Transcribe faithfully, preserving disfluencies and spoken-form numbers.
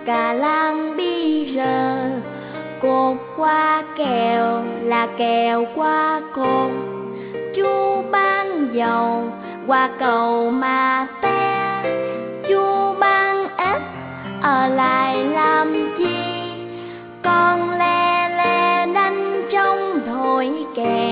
cà lang bi rờ. Cột qua kèo là kèo qua cột, chú bán dầu qua cầu mà té. Chú bán ếch ở lại làm chi, con le le đánh trong thổi kèn.